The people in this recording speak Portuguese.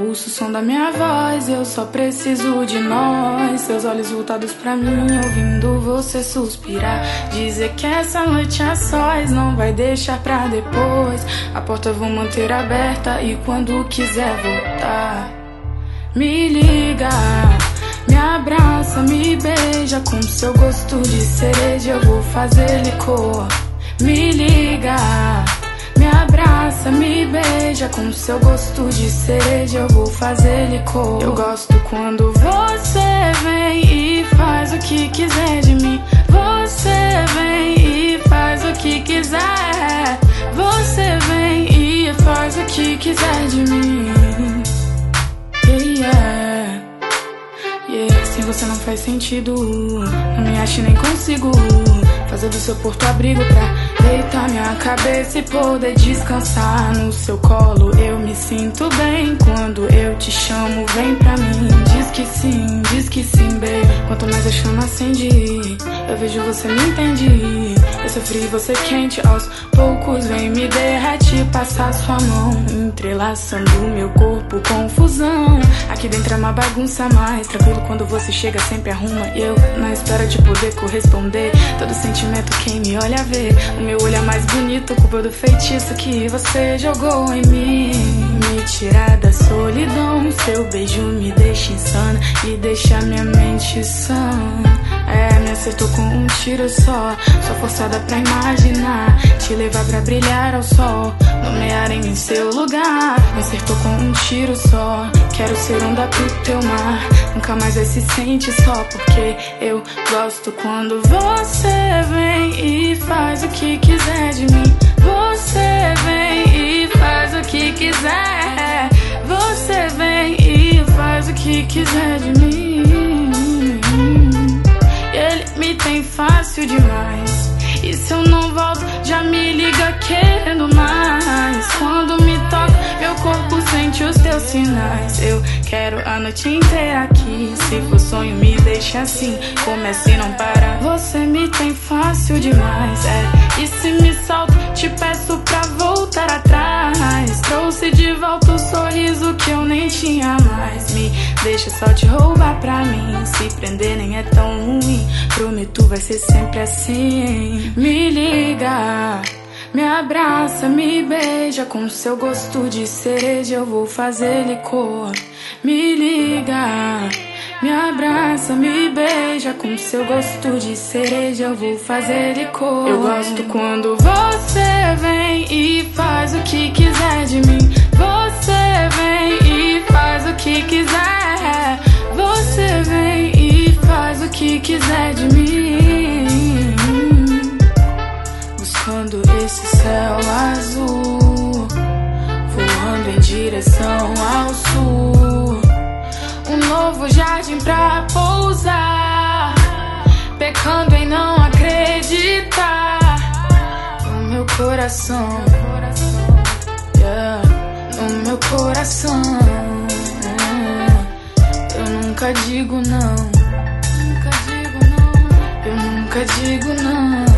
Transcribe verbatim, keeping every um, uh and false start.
ouço o som da minha voz, eu só preciso de nós. Seus olhos voltados pra mim, ouvindo você suspirar. Dizer que essa noite a sós não vai deixar pra depois. A porta vou manter aberta e quando quiser voltar, me liga, me abraça, me beija. Com seu gosto de cereja eu vou fazer licor. Me liga, me abraça, me beija. Com seu gosto de cereja eu vou fazer licor. Eu gosto quando você vem e faz o que quiser de mim. Você vem e faz o que quiser. Você vem e faz o que quiser de mim. Yeah, yeah. Sem você não faz sentido. Não me acho nem consigo fazer do seu porto abrigo pra deitar minha cabeça e poder descansar no seu colo. Eu me sinto bem quando eu te chamo, vem pra mim. Diz que sim, diz que sim, baby. Quanto mais a chama acende, eu vejo você me entende. Eu sou frio e você quente, aos poucos vem me derrete. Passar sua mão, entrelaçando meu corpo, confusão. Aqui dentro é uma bagunça, mais tranquilo quando você chega, sempre arruma. E eu na espera de poder corresponder. Todo sentimento quem me olha vê. O meu olho é mais bonito, culpa do feitiço que você jogou em mim. Me tirar da solidão, seu beijo me deixa insana e deixa minha mente sã. É, me acertou com um tiro só. Sou forçada pra imaginar te levar pra brilhar ao sol, nomear em mim seu lugar. Me acertou com um tiro só. Quero ser onda pro teu mar. Nunca mais vai se sente só, porque eu gosto quando você vem e faz o que quiser de mim. Você vem e faz o que quiser. Você vem e faz o que quiser de mim. Ele me tem fácil demais. E se eu não volto, já me liga querendo mais. Quando me toca, meu corpo sente os teus sinais. Eu quero a noite inteira aqui. Se for sonho, me deixa assim. Comece e não para. Você me tem fácil demais, é. E se me solto, te peço pra voltar atrás. Trouxe de volta o sorriso que eu nem tinha mais. Me deixa só te roubar pra mim. Se prender nem é tão ruim. Prometo vai ser sempre assim. Me liga, me abraça, me beija. Com seu gosto de cereja eu vou fazer licor. Me liga, me abraça, me beija. Com seu gosto de cereja eu vou fazer licor. Eu gosto quando você vem e faz o que quiser de mim. Você vem e faz o que quiser. Você vem e faz o que quiser de mim. Buscando esse céu azul, voando em direção ao sul. Um novo jardim pra pousar, pecando em não acreditar. No meu coração, yeah, no meu coração. Eu nunca digo não, eu nunca digo não.